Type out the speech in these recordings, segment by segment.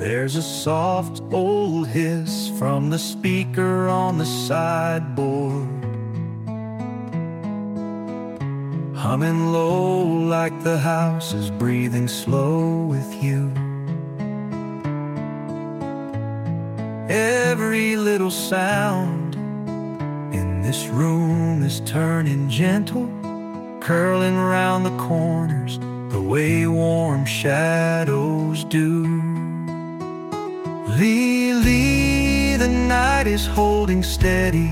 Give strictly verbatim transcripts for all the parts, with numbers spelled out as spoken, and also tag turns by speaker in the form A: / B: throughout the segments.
A: There's a soft old hiss from the speaker on the sideboard, humming low like the house is breathing slow with you. Every little sound in this room is turning gentle, curling round the corners the way warm shadows do. Lily, the night is holding steady.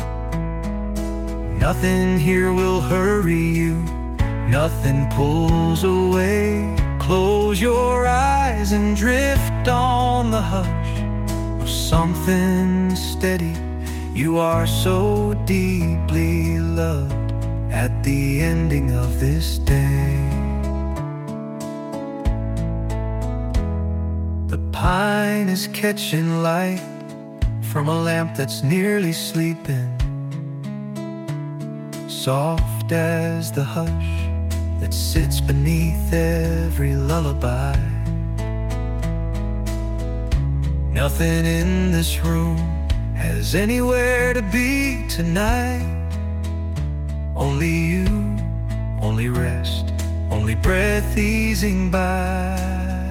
A: Nothing here will hurry you, nothing pulls away. Close your eyes and drift on the hush of something steady. You are so deeply loved at the ending of this day. The pine is catching light from a lamp that's nearly sleeping, soft as the hush that sits beneath every lullaby. Nothing in this room has anywhere to be tonight. Only you, only rest, only breath easing by.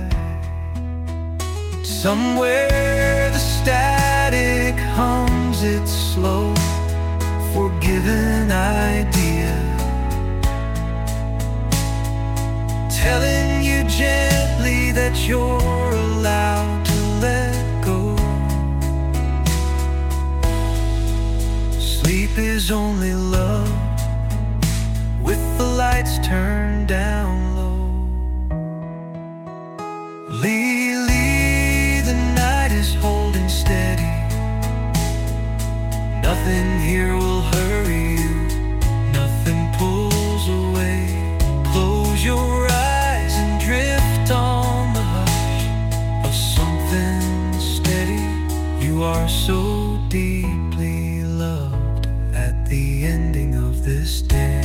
A: Somewhere the static hums its slow, forgiven idea, telling you gently that you're allowed to let go. Sleep is only love with the lights turned down low. Lily, the night is holding steady. Nothing here will hurry you, nothing pulls away. Close your eyes and drift on the hush of something steady. You are so deeply loved at the ending of this day.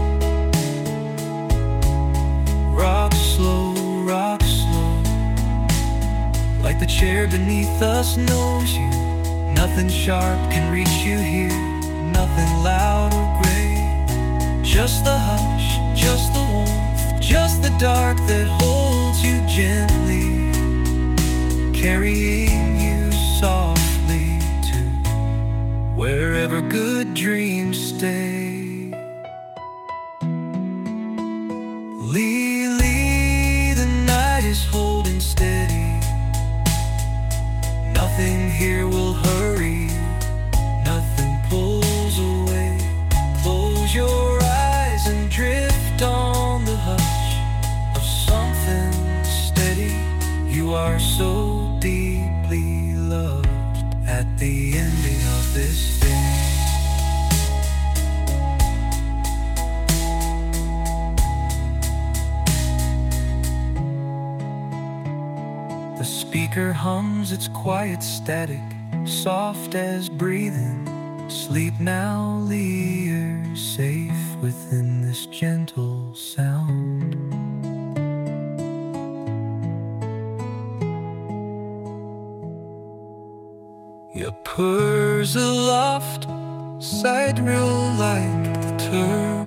A: Rock slow, rock slow, like the chair beneath us knows you. Nothing sharp can reach you here, nothing loud or gray. Just the hush, just the warmth, just the dark that holds you gently, carrying you softly to wherever good dreams stay. Lily, the night is holding steady. Nothing here will hurry you, nothing pulls away. Close your eyes and drift on the hush of something steady. You are so deeply loved at the ending of this day. The speaker hums its quiet static, soft as breathing. Sleep now, Lee, you're safe within this gentle sound. Your purr's aloft, side real like the turf.